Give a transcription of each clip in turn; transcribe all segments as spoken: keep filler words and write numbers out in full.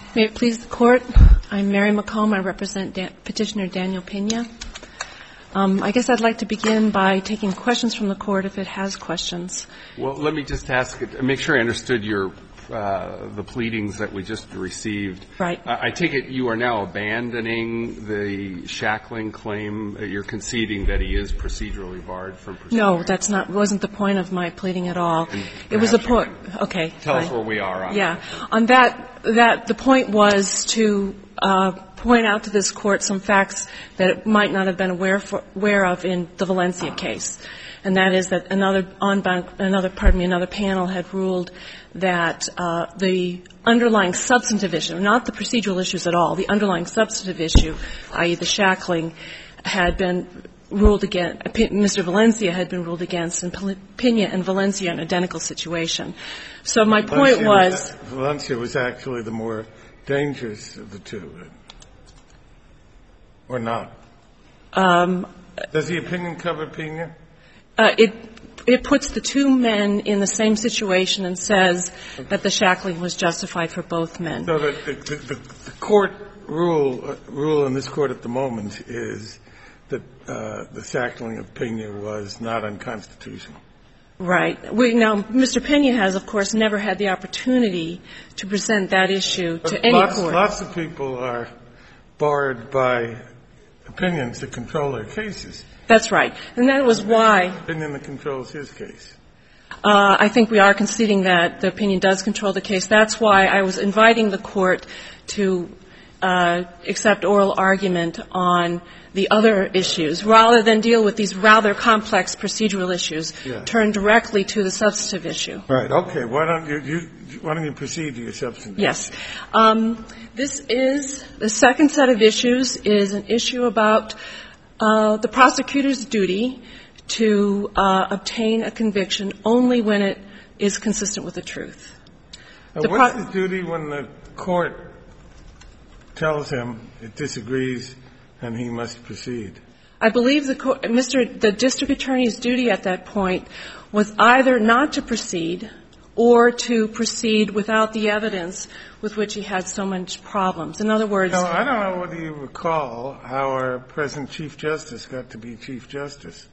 May it please the Court, I'm Mary McComb. I represent Dan- Petitioner Daniel Pena. Um, I guess I'd like to begin by taking questions from the Court if it has questions. Well, let me just ask, make sure I understood your uh, the pleadings that we just received. Right. I, I take it you are now abandoning the shackling claim. You're conceding that he is procedurally barred from proceeding. No, that's not wasn't the point of my pleading at all. It was a point. Okay. Tell fine. us where we are on Yeah. that. On that, that the point was to uh, point out to this Court some facts that it might not have been aware for, aware of in the Valencia case, and that is that another en banc, another pardon me, another panel had ruled that uh, the underlying substantive issue, not the procedural issues at all, the underlying substantive issue, that is, the shackling, had been ruled against. Mister Valencia had been ruled against, and Pena and Valencia an identical situation. So my point Valencia was Valencia was actually the more dangerous of the two, or not? Um, Does the opinion cover Pena? Uh, it it puts the two men in the same situation and says that the shackling was justified for both men. So that the, the, the court rule uh, rule in this court at the moment is that uh, the shackling of Pena was not unconstitutional. Right. We, now, Mister Pena has, of course, never had the opportunity to present that issue to but any lots, court. Lots of people are barred by opinions that control their cases. That's right. And that was why. Opinion that controls his case. Uh, I think we are conceding that the opinion does control the case. That's why I was inviting the Court to uh, accept oral argument on the other issues, rather than deal with these rather complex procedural issues, yeah. Turn directly to the substantive issue. Right. Okay. Why don't you, you why don't you proceed to your substantive? Yes. Um, this is the second set of issues is an issue about uh, the prosecutor's duty to uh, obtain a conviction only when it is consistent with the truth. Now, the what's pro- his duty when the court tells him it disagrees and he must proceed? I believe the co- Mister the district attorney's duty at that point was either not to proceed or to proceed without the evidence with which he had so much problems. In other words, no, I don't know whether you recall how our present Chief Justice got to be Chief Justice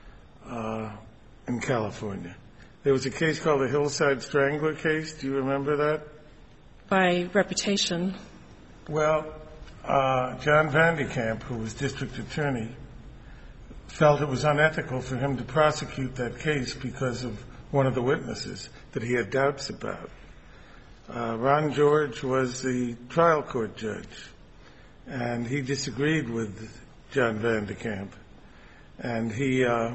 uh, in California. There was a case called the Hillside Strangler case. Do you remember that? By reputation. Well, uh, John Vandekamp, who was district attorney, felt it was unethical for him to prosecute that case because of one of the witnesses that he had doubts about. Uh, Ron George was the trial court judge, and he disagreed with John Vandekamp. And he uh,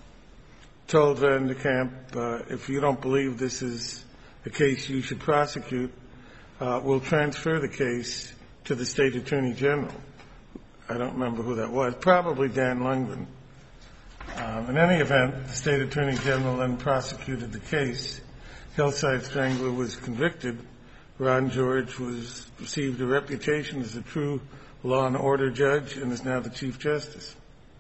told Vandekamp, uh, if you don't believe this is a case you should prosecute, uh, we'll transfer the case to the state attorney general. I don't remember who that was. Probably Dan Lundgren. Um, in any event, the state attorney general then prosecuted the case. Hillside Strangler was convicted. Ron George was received a reputation as a true law and order judge and is now the Chief Justice.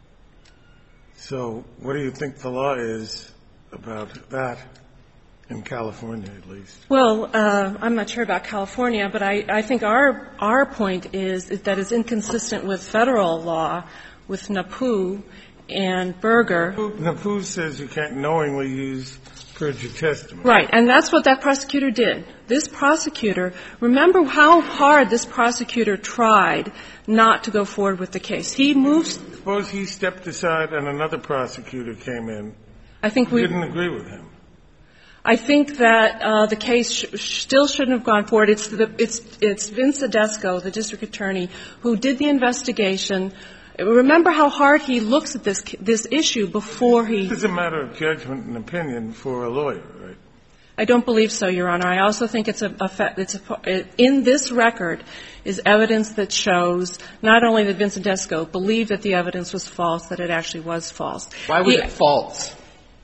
So what do you think the law is about that, in California at least? Well, uh, I'm not sure about California, but I, I think our our point is, is that it's inconsistent with federal law, with N A P U and Berger. N A P U says you can't knowingly use perjured testimony. Right, and that's what that prosecutor did. This prosecutor, remember how hard this prosecutor tried not to go forward with the case. He moved. Suppose he stepped aside and another prosecutor came in. I think we didn't agree with him. I think that uh, the case sh- still shouldn't have gone forward. It's the, it's it's Vince Adesco, the district attorney, who did the investigation. Remember how hard he looks at this this issue before he. This is a matter of judgment and opinion for a lawyer, right? I don't believe so, Your Honor. I also think it's a, a fa- it's a in this record is evidence that shows not only that Vince Adesco believed that the evidence was false, that it actually was false. Why was he, it false?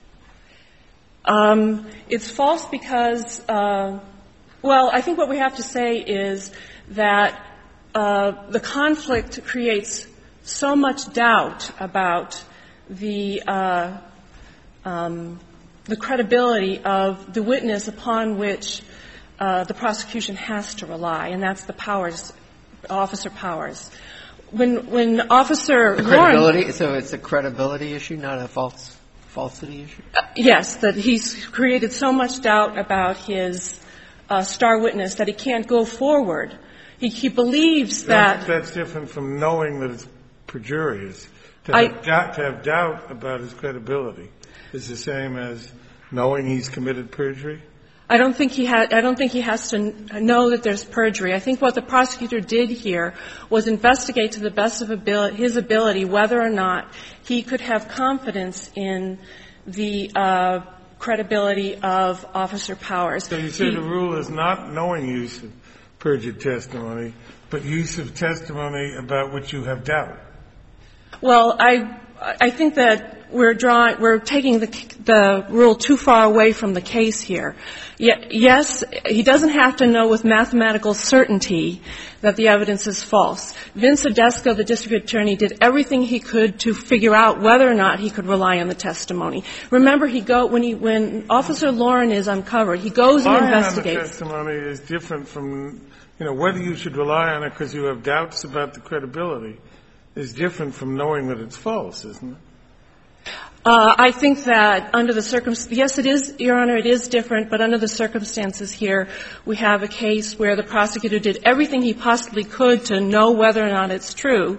Um, it's false because, uh, well, I think what we have to say is that uh, the conflict creates so much doubt about the uh, um, the credibility of the witness upon which uh, the prosecution has to rely, and that's the Powers, Officer Powers. When when Officer the Lauren, credibility, so it's a credibility issue, not a false falsity issue. Uh, yes, that he's created so much doubt about his uh, star witness that he can't go forward. He, he believes that that's different from knowing that it's perjurious. To I, have, doubt, to have doubt about his credibility is the same as knowing he's committed perjury. I don't think he had. I don't think he has to know that there's perjury. I think what the prosecutor did here was investigate to the best of ability, his ability whether or not he could have confidence in the uh, credibility of Officer Powers. So you say he, the rule is not knowing use of perjured testimony, but use of testimony about which you have doubt. Well, I I think that we're drawing, we're taking the, the rule too far away from the case here. Yes, he doesn't have to know with mathematical certainty that the evidence is false. Vince Odesco, the district attorney, did everything he could to figure out whether or not he could rely on the testimony. Remember, he go when he when Officer Lauren is uncovered, he goes and investigates. Relying on the testimony is different from, you know, whether you should rely on it because you have doubts about the credibility is different from knowing that it's false, isn't it? Uh, I think that under the circumstances, yes, it is, Your Honor, it is different, but under the circumstances here, we have a case where the prosecutor did everything he possibly could to know whether or not it's true.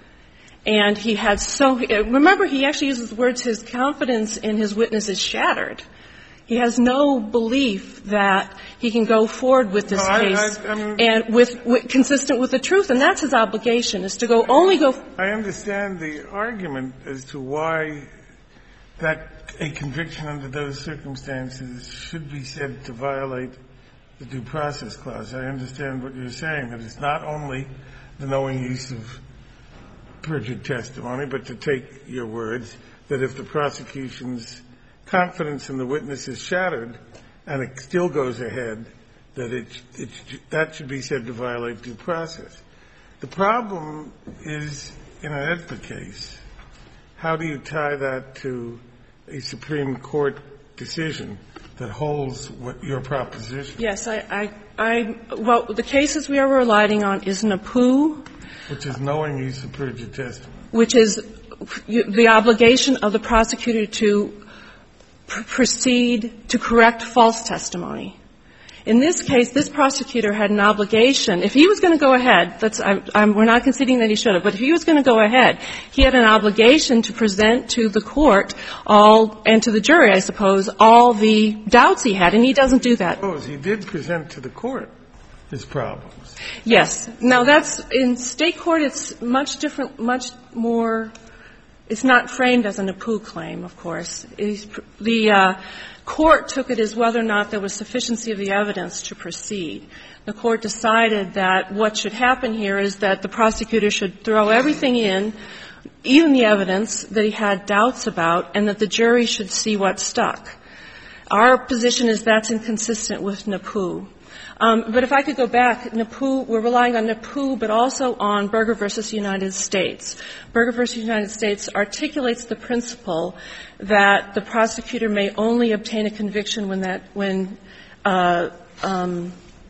And he had so, remember, he actually uses the words, his confidence in his witness is shattered. He has no belief that he can go forward with this no, case I, I, I mean, and with, with, consistent with the truth. And that's his obligation, is to go, only go. I understand the argument as to why that a conviction under those circumstances should be said to violate the due process clause. I understand what you're saying, that it's not only the knowing use of perjured testimony, but to take your words, that if the prosecution's confidence in the witness is shattered and it still goes ahead, that it, it, that should be said to violate due process. The problem is, in an EDPA case, how do you tie that to a Supreme Court decision that holds what your proposition? Yes, I, I, I, well, the cases we are relying on is Napoo, which is knowing use of perjured testimony, which is the obligation of the prosecutor to pr- proceed to correct false testimony. In this case, this prosecutor had an obligation. If he was going to go ahead, that's, I'm, I'm, we're not conceding that he should have, but if he was going to go ahead, he had an obligation to present to the court all, and to the jury, I suppose, all the doubts he had, and he doesn't do that. Oh, he did present to the court his problems. Yes. Now, that's, in state court, it's much different, much more, it's not framed as a Napoo claim, of course. It's, the, uh, court took it as whether or not there was sufficiency of the evidence to proceed. The court decided that what should happen here is that the prosecutor should throw everything in, even the evidence that he had doubts about, and that the jury should see what stuck. Our position is that's inconsistent with Napoo. Um, but if I could go back, Napoo, we're relying on Napoo, but also on Berger versus United States. Berger versus United States articulates the principle that the prosecutor may only obtain a conviction when that, when, uh, um,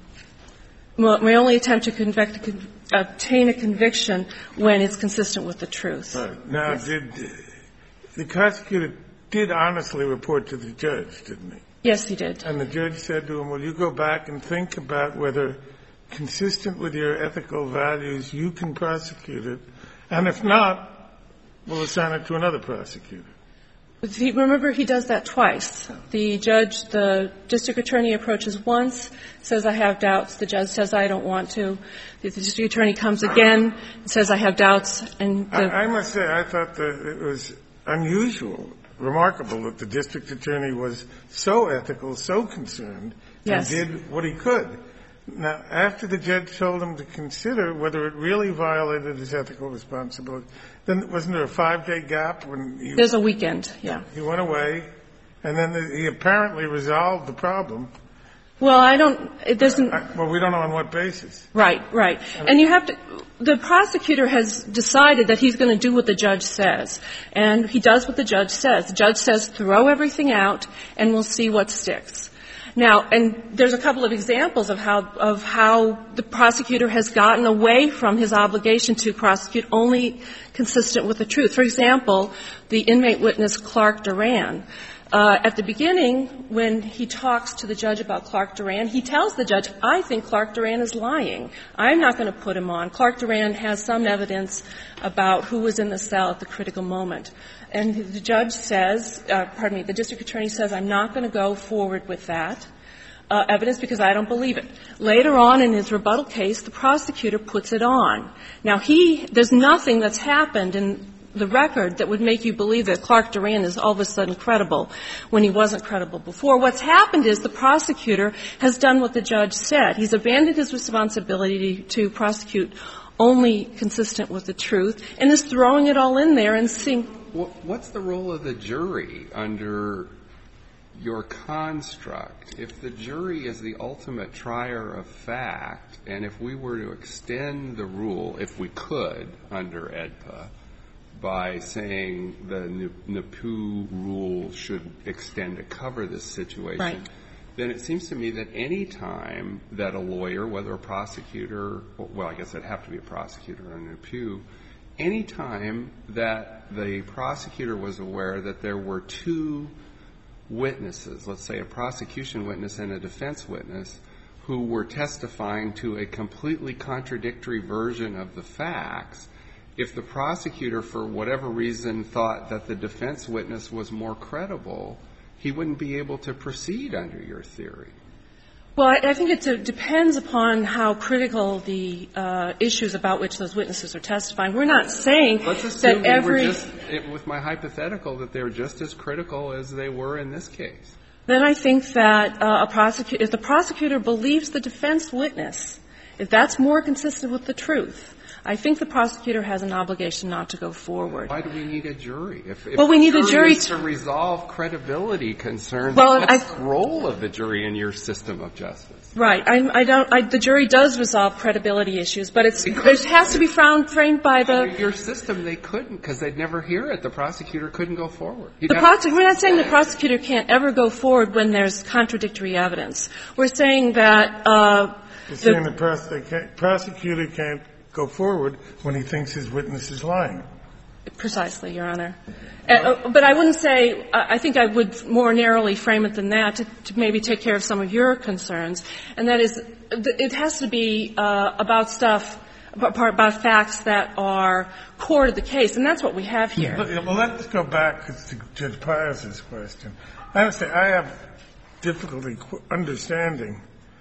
may only attempt to convict, obtain a conviction when it's consistent with the truth. Right. Now, yes. did the prosecutor did honestly report to the judge, didn't he? Yes, he did. And the judge said to him, will you go back and think about whether, consistent with your ethical values, you can prosecute it, and if not, we'll assign it to another prosecutor. He, remember, he does that twice. The judge, the district attorney approaches once, says, I have doubts. The judge says, I don't want to. The district attorney comes again and says, I have doubts. And the I, I must say, I thought that it was unusual, remarkable that the district attorney was so ethical, so concerned, yes. and did what he could. Now, after the judge told him to consider whether it really violated his ethical responsibility, then wasn't there a five-day gap when he, there's a weekend, yeah. he went away, and then the, he apparently resolved the problem. Well, I don't, it doesn't. I, well, we don't know on what basis. Right, right. And you have to, the prosecutor has decided that he's going to do what the judge says. And he does what the judge says. The judge says, throw everything out and we'll see what sticks. Now, and there's a couple of examples of how of how the prosecutor has gotten away from his obligation to prosecute only consistent with the truth. For example, the inmate witness Clark Duran. Uh, at the beginning, when he talks to the judge about Clark Duran, he tells the judge, I think Clark Duran is lying. I'm not going to put him on. Clark Duran has some evidence about who was in the cell at the critical moment. And the judge says, uh, pardon me, the district attorney says, I'm not going to go forward with that uh, evidence because I don't believe it. Later on in his rebuttal case, the prosecutor puts it on. Now, he, there's nothing that's happened in the record that would make you believe that Clark Duran is all of a sudden credible when he wasn't credible before. What's happened is the prosecutor has done what the judge said. He's abandoned his responsibility to prosecute only consistent with the truth and is throwing it all in there and seeing. What's the role of the jury under your construct? If the jury is the ultimate trier of fact, and if we were to extend the rule, if we could, under E D P A, by saying the N P U rule should extend to cover this situation, right, then it seems to me that any time that a lawyer, whether a prosecutor, well, I guess it'd have to be a prosecutor or an N P U, any time that the prosecutor was aware that there were two witnesses, let's say a prosecution witness and a defense witness, who were testifying to a completely contradictory version of the facts, if the prosecutor, for whatever reason, thought that the defense witness was more credible, he wouldn't be able to proceed under your theory. Well, I, I think it uh, depends upon how critical the uh, issues about which those witnesses are testifying. We're not saying Let's assume that every. We're just, it, with my hypothetical, that they're just as critical as they were in this case. Then I think that uh, a prosecutor, if the prosecutor believes the defense witness, if that's more consistent with the truth, I think the prosecutor has an obligation not to go forward. Why do we need a jury? If, if well, we need the a jury to, to resolve credibility concerns. Well, what's I, the role of the jury in your system of justice? Right. I, I don't. I, the jury does resolve credibility issues, but it's, it has to be found, framed by the. Under your system, they couldn't because they'd never hear it. The prosecutor couldn't go forward. The prosec- we're not saying the prosecutor can't ever go forward when there's contradictory evidence. We're saying that. Uh, You're saying the, the pros- can't, prosecutor can't go forward when he thinks his witness is lying. Precisely, Your Honor. Uh, but I wouldn't say, uh, I think I would more narrowly frame it than that to, to maybe take care of some of your concerns. And that is, it has to be uh, about stuff, about, about facts that are core to the case. And that's what we have here. Well, let's go back to Judge Pius's question. I have to say, I have difficulty understanding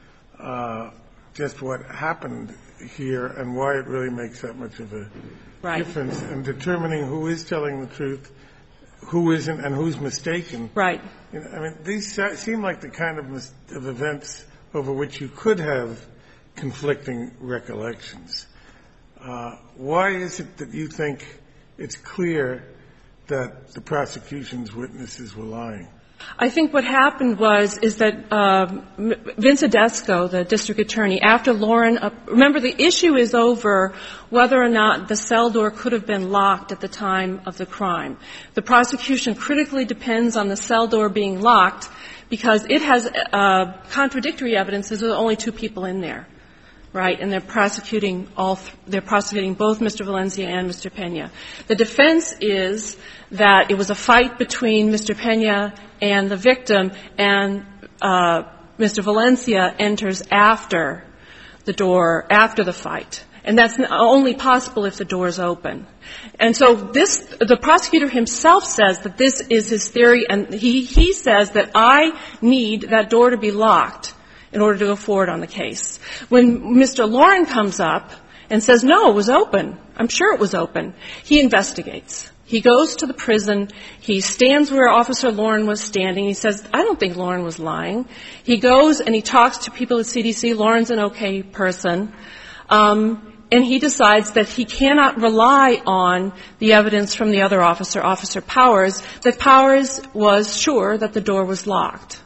uh, just what happened here and why it really makes that much of a right. difference in determining who is telling the truth, who isn't, and who's mistaken. Right. You know, I mean, these seem like the kind of, mis- of events over which you could have conflicting recollections. Uh, why is it that you think it's clear that the prosecution's witnesses were lying? I think what happened was is that uh, Vince Adesco, the district attorney, after Lauren, uh, remember the issue is over whether or not the cell door could have been locked at the time of the crime. The prosecution critically depends on the cell door being locked because it has uh, contradictory evidence that there are only two people in there. Right, and they're prosecuting all. Th- they're prosecuting both Mister Valencia and Mister Pena. The defense is that it was a fight between Mister Pena and the victim, and uh, Mister Valencia enters after the door, after the fight, and that's only possible if the door is open. And so this, the prosecutor himself says that this is his theory, and he he says that I need that door to be locked in order to go forward on the case. When Mister Lauren comes up and says, no, it was open, I'm sure it was open, he investigates. He goes to the prison. He stands where Officer Lauren was standing. He says, I don't think Lauren was lying. He goes and he talks to people at C D C. Lauren's an okay person. Um, and he decides that he cannot rely on the evidence from the other officer, Officer Powers, that Powers was sure that the door was locked.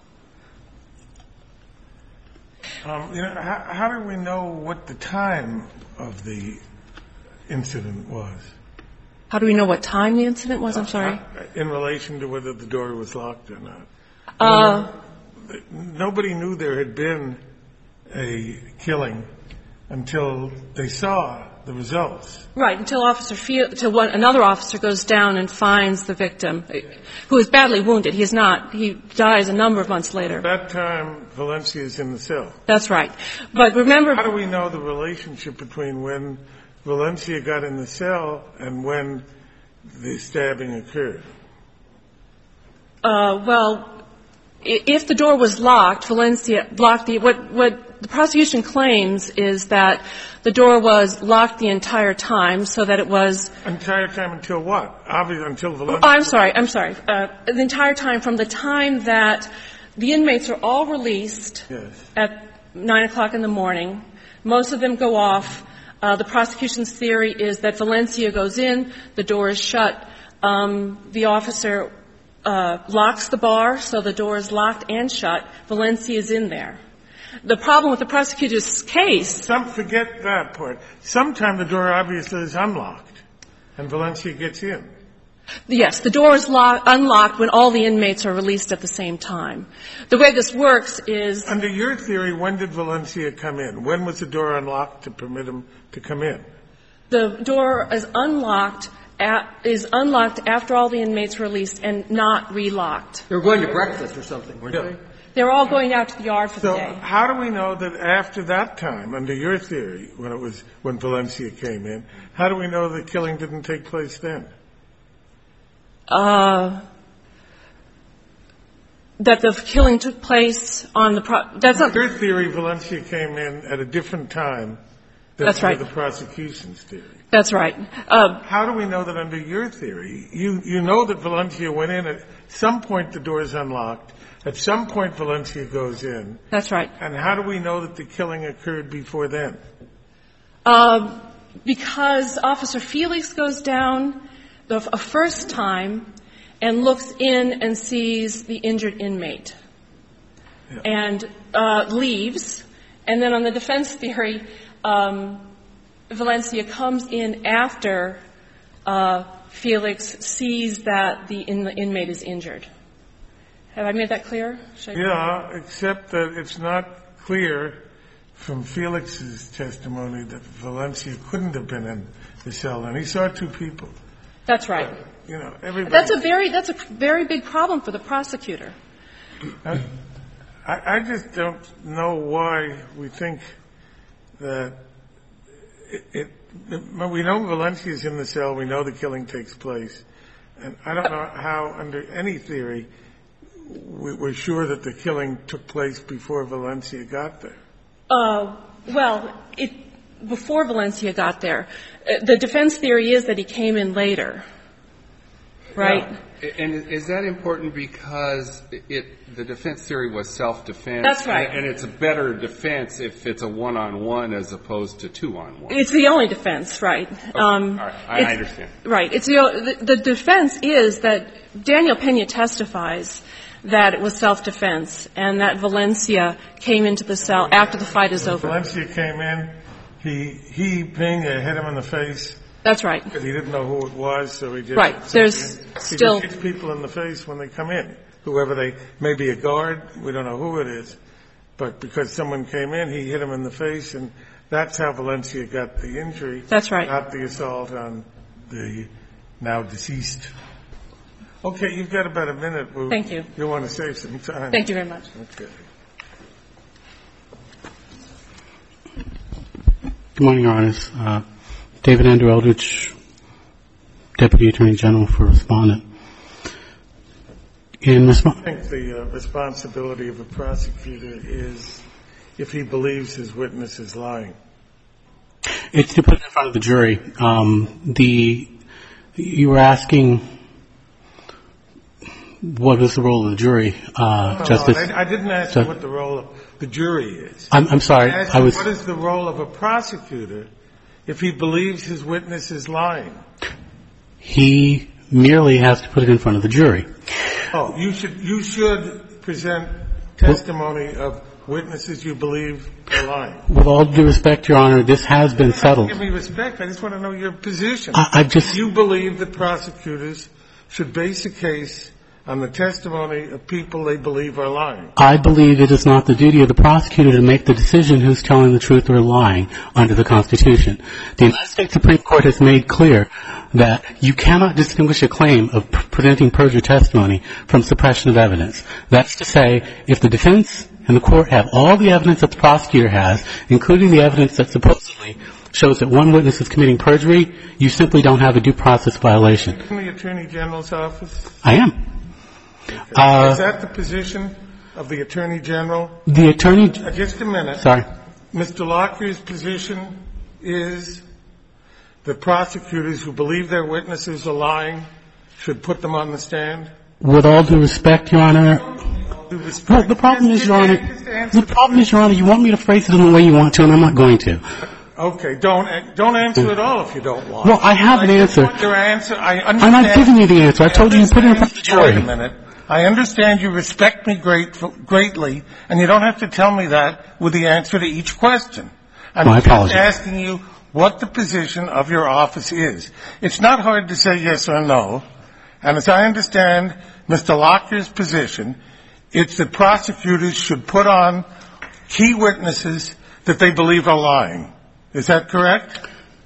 Um, you know, how, how do we know what the time of the incident was? How do we know what time the incident was? I'm sorry. Uh, in relation to whether the door was locked or not. Uh, nobody knew there had been a killing until they saw the results. Right, until Officer Field, until one, another officer goes down and finds the victim, who is badly wounded. He is not. He dies a number of months later. At that time, Valencia is in the cell. That's right. But remember... How do we know the relationship between when Valencia got in the cell and when the stabbing occurred? Uh, well, if the door was locked, Valencia locked the, what, what the prosecution claims is that the door was locked the entire time so that it was... Entire time until what? Obviously, until Valencia... Oh, I'm sorry, I'm sorry. Uh, the entire time from the time that the inmates are all released yes. at nine o'clock in the morning. Most of them go off. Uh, the prosecution's theory is that Valencia goes in, the door is shut, um, the officer uh, locks the bar, so the door is locked and shut. Valencia is in there. The problem with the prosecutor's case... Some forget that part. Sometimes the door obviously is unlocked, and Valencia gets in. Yes, the door is lock, unlocked when all the inmates are released at the same time. The way this works is... Under your theory, when did Valencia come in? When was the door unlocked to permit him to come in? The door is unlocked at, is unlocked after all the inmates are released and not relocked. They were going to breakfast or something, weren't Yeah. they? They were all going out to the yard for So the day. how do we know that after that time, under your theory, when it was when Valencia came in, how do we know the killing didn't take place then? Uh, that the killing took place on the pro- that's not Your theory, Valencia came in at a different time than That's right. under the prosecution's theory. that's right. Uh, How do we know that under your theory, you, you know that Valencia went in, at some point the door is unlocked, at some point Valencia goes in, that's right. and how do we know that the killing occurred before then? Uh, because Officer Felix goes down the, a first time and looks in and sees the injured inmate Yeah. and uh, leaves. And then on the defense theory, um, Valencia comes in after uh, Felix sees that the, in, the inmate is injured. Have I made that clear? Should I- Yeah, except that it's not clear from Felix's testimony that Valencia couldn't have been in the cell, and he saw two people. That's right. You know, everybody. That's a very that's a very big problem for the prosecutor. I, I just don't know why we think that it, it, it. We know Valencia's in the cell. We know the killing takes place, and I don't know how, under any theory, we, we're sure that the killing took place before Valencia got there. Uh, well, it, before Valencia got there, uh, the defense theory is that he came in later, right? Yeah. And is that important because it, the defense theory was self-defense? That's right. And it's a better defense if it's a one-on-one as opposed to two-on-one. It's the only defense, right? Okay. Um, All right. I, I understand. Right. It's the, the, the defense is that Daniel Pena testifies that it was self-defense and that Valencia came into the cell after the fight is When over. Valencia came in, he, he, Pena, hit him in the face. That's right. Because he didn't know who it was, so he just... Right. There's he still... just hits people in the face when they come in. Whoever they... Maybe a guard, we don't know who it is. But because someone came in, he hit him in the face, and that's how Valencia got the injury. That's right. Not the assault on the now deceased. Okay, you've got about a minute. We'll, Thank you. You want to save some time. Thank you very much. Okay. Good morning, Your Honors. Uh, David Andrew Eldridge, Deputy Attorney General for Respondent. In response, I think the uh, responsibility of a prosecutor is if he believes his witness is lying. it's to put it in front of the jury. Um, the you were asking what was the role of the jury, uh, No, Justice? no, I, I didn't ask so, you what the role of the jury is. I'm, I'm sorry. I asked I you was. what is the role of a prosecutor if he believes his witness is lying? He merely has to put it in front of the jury. Oh, you should you should present testimony of witnesses you believe are lying. With all due respect, Your Honor, this has been settled. Give me respect. I just want to know your position. I, I just. You believe that prosecutors should base a case on the testimony of people they believe are lying? I believe it is not the duty of the prosecutor to make the decision who's telling the truth or lying under the Constitution. The United States Supreme Court has made clear that you cannot distinguish a claim of presenting perjured testimony from suppression of evidence. That's to say, if the defense and the court have all the evidence that the prosecutor has, including the evidence that supposedly shows that one witness is committing perjury, you simply don't have a due process violation. In the Attorney General's office? I am. Okay. Uh, is that the position of the Attorney General? The Attorney... Uh, just a minute. Sorry. Mister Locker's position is that prosecutors who believe their witnesses are lying should put them on the stand? With all due respect, Your Honor... Well, the problem is, Your Honor, the problem is, Your Honor, you want me to phrase it in the way you want to, and I'm not going to. Okay, don't don't answer at all if you don't want. Well, I have an I answer. Want your answer. I understand. I'm not giving you the answer. I told you you put it in front of the jury. Wait a minute. I understand you respect me great, greatly, and you don't have to tell me that with the answer to each question. I'm My just apologies. asking you what the position of your office is. It's not hard to say yes or no, and as I understand Mister Locker's position, it's that prosecutors should put on key witnesses that they believe are lying. Is that correct?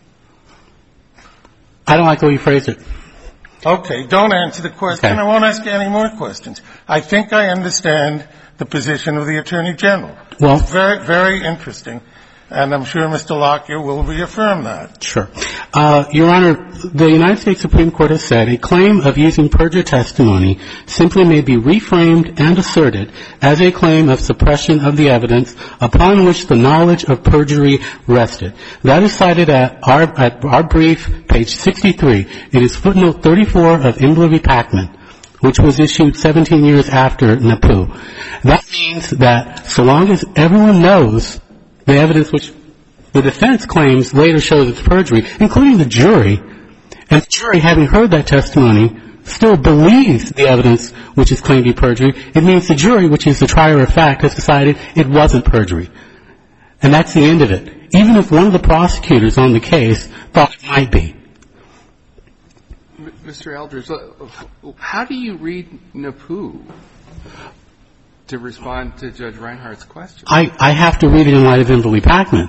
I don't like the way you phrased it. Okay, don't answer the question. Okay. I won't ask you any more questions. I think I understand the position of the Attorney General. Well, it's very, very interesting, and I'm sure Mister Lockyer will reaffirm that. Sure. Uh, Your Honor, the United States Supreme Court has said a claim of using perjured testimony simply may be reframed and asserted as a claim of suppression of the evidence upon which the knowledge of perjury rested. That is cited at our, at our brief, page sixty-three. It is footnote thirty-four of Imbler v. Packman, which was issued seventeen years after Napoo. That means that so long as everyone knows the evidence which the defense claims later shows it's perjury, including the jury, and the jury, having heard that testimony, still believes the evidence which is claimed to be perjury, it means the jury, which is the trier of fact, has decided it wasn't perjury. And that's the end of it, even if one of the prosecutors on the case thought it might be. Mister Eldridge, how do you read Napoo to respond to Judge Reinhart's question? I, I have to read it in light of Imbler v. Packman,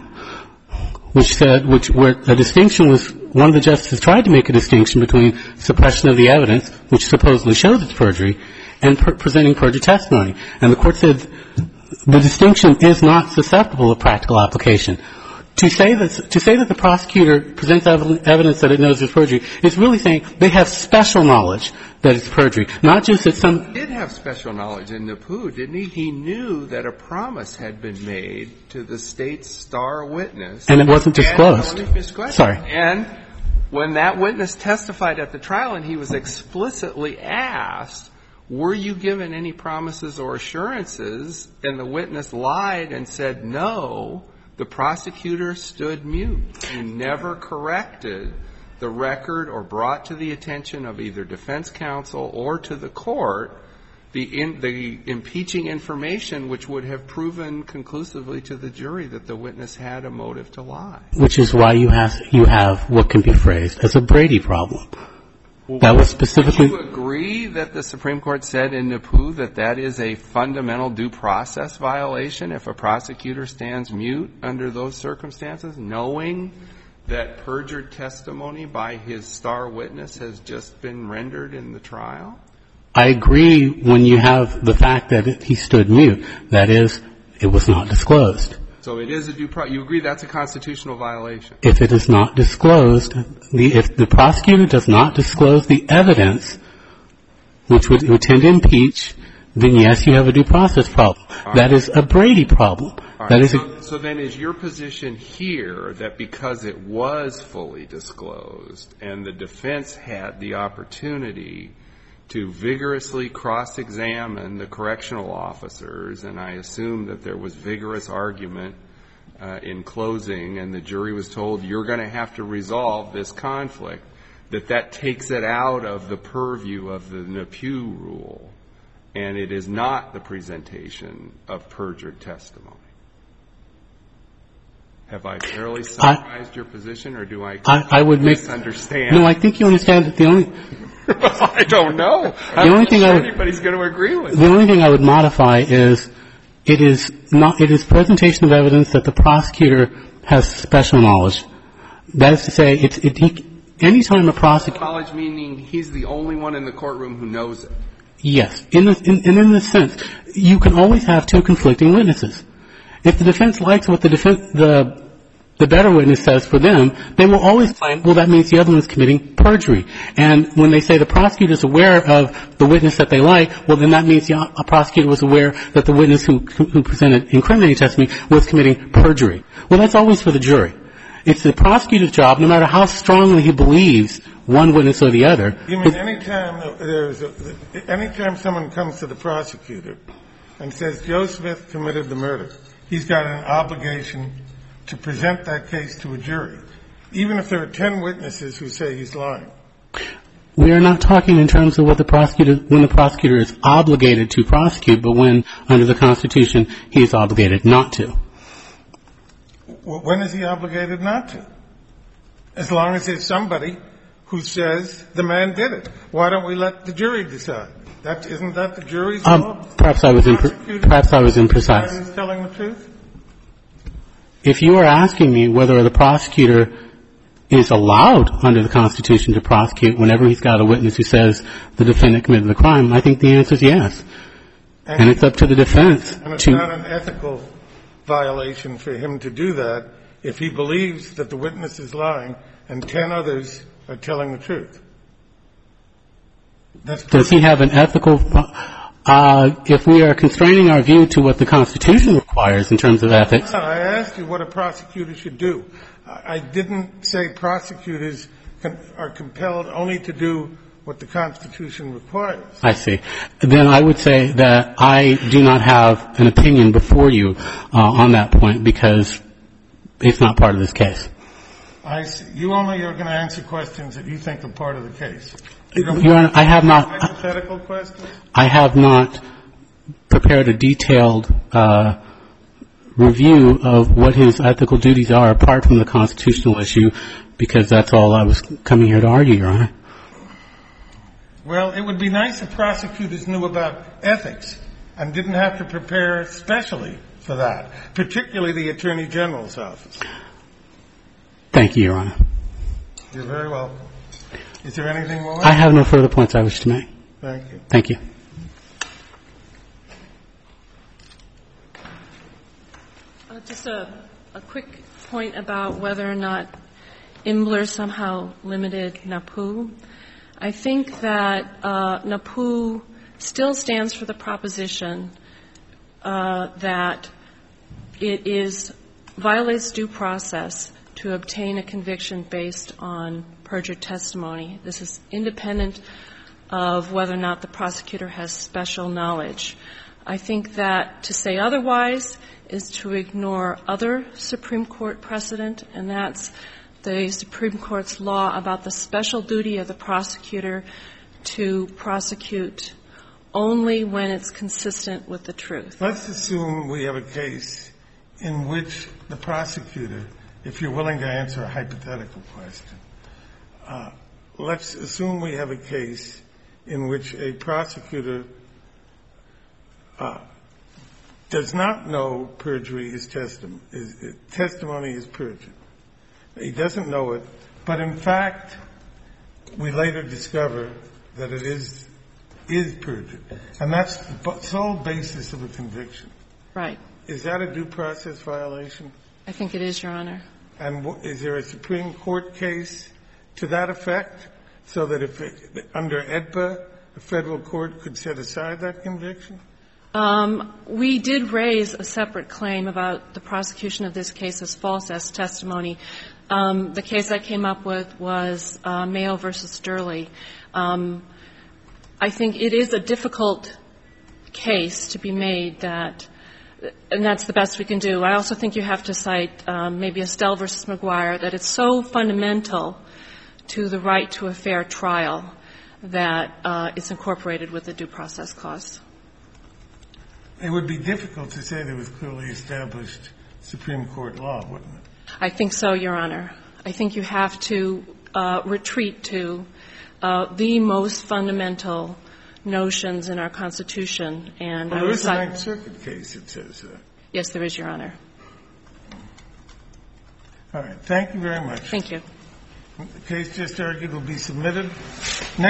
which said, which, where a distinction was, one of the justices tried to make a distinction between suppression of the evidence, which supposedly shows it's perjury, and per- presenting perjured testimony. And the court said the distinction is not susceptible of practical application. To say that, to say that the prosecutor presents ev- evidence that it knows is perjury is really saying they have special knowledge that it's perjury, not just that some... He did have special knowledge in Napoo, didn't he? He knew that a promise had been made to the state's star witness. And it wasn't disclosed. And, Sorry. And when that witness testified at the trial and he was explicitly asked, were you given any promises or assurances, and the witness lied and said no, the prosecutor stood mute. He never corrected the record or brought to the attention of either defense counsel or to the court the, in, the impeaching information which would have proven conclusively to the jury that the witness had a motive to lie. Which is why you have, you have what can be phrased as a Brady problem. Well, that was specifically... Would you agree that the Supreme Court said in Napoo that that is a fundamental due process violation if a prosecutor stands mute under those circumstances, knowing that perjured testimony by his star witness has just been rendered in the trial? I agree when you have the fact that he stood mute. That is, it was not disclosed. So it is a due process. You agree that's a constitutional violation? If it is not disclosed, the, if the prosecutor does not disclose the evidence which would, would tend to impeach, then yes, you have a due process problem. Right. That is a Brady problem. Right. That is so, a, so then is your position here that because it was fully disclosed and the defense had the opportunity to vigorously cross-examine the correctional officers, and I assume that there was vigorous argument uh, in closing and the jury was told you're going to have to resolve this conflict, that that takes it out of the purview of the Napoo rule and it is not the presentation of perjured testimony? Have I fairly summarized I, your position, or do I, I, I would misunderstand? Make, no, I think you understand that the only... I don't know. The only thing I would, anybody's going to agree with. The only thing I would modify is it is not it is presentation of evidence that the prosecutor has special knowledge. That is to say, it's it, he, any time a prosecutor knowledge meaning he's the only one in the courtroom who knows it. Yes, in the, in, and in this sense, you can always have two conflicting witnesses. If the defense likes what the defense the the better witness says for them, they will always claim, well, that means the other one's committing perjury. And when they say the prosecutor is aware of the witness that they like, well, then that means the a prosecutor was aware that the witness who, who presented incriminating testimony was committing perjury. Well, that's always for the jury. It's the prosecutor's job, no matter how strongly he believes one witness or the other. You mean any time there's a, any time someone comes to the prosecutor and says Joe Smith committed the murder, he's got an obligation to present that case to a jury, even if there are ten witnesses who say he's lying. We are not talking in terms of what the prosecutor, when the prosecutor is obligated to prosecute, but when, under the Constitution, he is obligated not to. When is he obligated not to? As long as there's somebody who says the man did it. Why don't we let the jury decide? That, isn't that the jury's um, job? Perhaps I was impre- perhaps I was imprecise. Is telling the truth? If you are asking me whether the prosecutor is allowed under the Constitution to prosecute whenever he's got a witness who says the defendant committed the crime, I think the answer is yes. And, and it's up to the defense and it's to... not an ethical violation for him to do that if he believes that the witness is lying and ten others are telling the truth. That's Does he have an ethical... Uh, if we are constraining our view to what the Constitution requires in terms of ethics... I asked you what a prosecutor should do. I didn't say prosecutors can, are compelled only to do what the Constitution requires. I see. Then I would say that I do not have an opinion before you uh, on that point because it's not part of this case. I see. You only are going to answer questions that you think are part of the case. Your Honor, I have not. Hypothetical questions? I have not prepared a detailed uh, review of what his ethical duties are apart from the constitutional issue, because that's all I was coming here to argue, Your Honor. Well, it would be nice if prosecutors knew about ethics and didn't have to prepare specially for that, particularly the Attorney General's office. Thank you, Your Honor. You're very welcome. Is there anything more? I have no further points I wish to make. Thank you. Thank you. Uh, just a, a quick point about whether or not Imbler somehow limited NAPU. I think that uh, NAPU still stands for the proposition uh, that it is violates due process to obtain a conviction based on perjured testimony. This is independent of whether or not the prosecutor has special knowledge. I think that to say otherwise is to ignore other Supreme Court precedent, and that's the Supreme Court's law about the special duty of the prosecutor to prosecute only when it's consistent with the truth. Let's assume we have a case in which the prosecutor, if you're willing to answer a hypothetical question, uh, let's assume we have a case in which a prosecutor uh, does not know perjury is testimony, is, is, testimony is perjured. He doesn't know it, but in fact, we later discover that it is is perjured, and that's the sole basis of a conviction. Right. Is that a due process violation? I think it is, Your Honor. And w- is there a Supreme Court case to that effect, so that if it, under E D P A, a federal court could set aside that conviction? Um, we did raise a separate claim about the prosecution of this case as false as testimony. Um, the case I came up with was uh, Mayo versus Durley. Um, I think it is a difficult case to be made that, and that's the best we can do. I also think you have to cite um, maybe Estelle versus McGuire, that it's so fundamental to the right to a fair trial that uh, it's incorporated with the due process clause. It would be difficult to say there was clearly established Supreme Court law, wouldn't it? I think so, Your Honor. I think you have to uh, retreat to uh, the most fundamental notions in our Constitution. And Well, I there would is a cite- Ninth Circuit case that says that. Yes, there is, Your Honor. All right. Thank you very much. Thank you. The case just argued will be submitted. Next